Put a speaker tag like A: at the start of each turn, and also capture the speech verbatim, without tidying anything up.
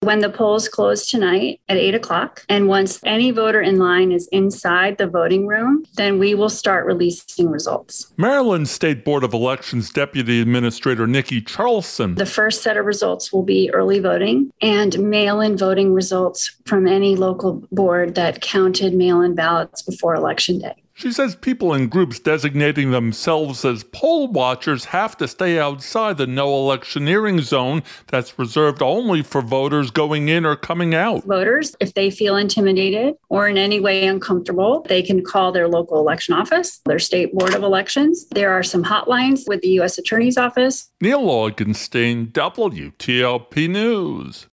A: When the polls close tonight at eight o'clock, and once any voter in line is inside the voting room, then we will start releasing results.
B: Maryland State Board of Elections Deputy Administrator Nikki Charlson.
A: The first set of results will be early voting and mail-in voting results from any local board that counted mail-in ballots before Election Day.
B: She says people in groups designating themselves as poll watchers have to stay outside the no electioneering zone that's reserved only for voters going in or coming out.
A: Voters, if they feel intimidated or in any way uncomfortable, they can call their local election office, their state board of elections. There are some hotlines with the U S Attorney's Office.
B: Neil Augenstein, W T O P News.